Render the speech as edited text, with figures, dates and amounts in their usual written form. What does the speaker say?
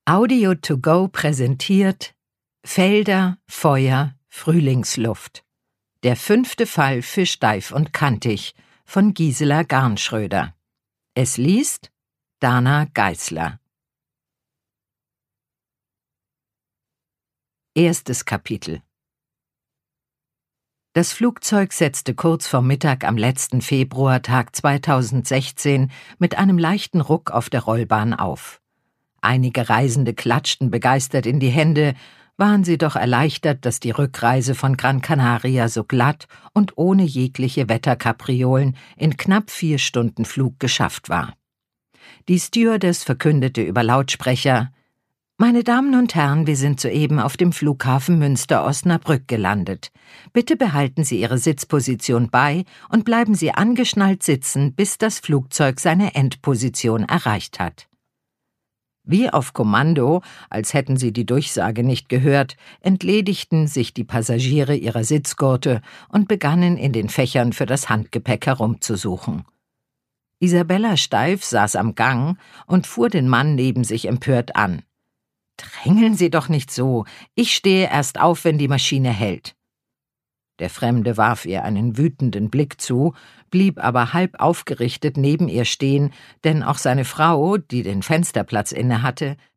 Audio to go präsentiert Felder, Feuer, Frühlingsluft. Der 5. Fall für Steif und Kantig von Gisela Garnschröder. Es liest Dana Geisler. 1. Kapitel. Das Flugzeug setzte kurz vor Mittag am letzten Februartag 2016 mit einem leichten Ruck auf der Rollbahn auf. Einige Reisende klatschten begeistert in die Hände, waren sie doch erleichtert, dass die Rückreise von Gran Canaria so glatt und ohne jegliche Wetterkapriolen in knapp 4 Stunden Flug geschafft war. Die Stewardess verkündete über Lautsprecher: »Meine Damen und Herren, wir sind soeben auf dem Flughafen Münster-Osnabrück gelandet. Bitte behalten Sie Ihre Sitzposition bei und bleiben Sie angeschnallt sitzen, bis das Flugzeug seine Endposition erreicht hat.« Wie auf Kommando, als hätten sie die Durchsage nicht gehört, entledigten sich die Passagiere ihrer Sitzgurte und begannen in den Fächern für das Handgepäck herumzusuchen. Isabella Steif saß am Gang und fuhr den Mann neben sich empört an. »Drängeln Sie doch nicht so, ich stehe erst auf, wenn die Maschine hält.« Der Fremde warf ihr einen wütenden Blick zu, blieb aber halb aufgerichtet neben ihr stehen, denn auch seine Frau, die den Fensterplatz innehatte,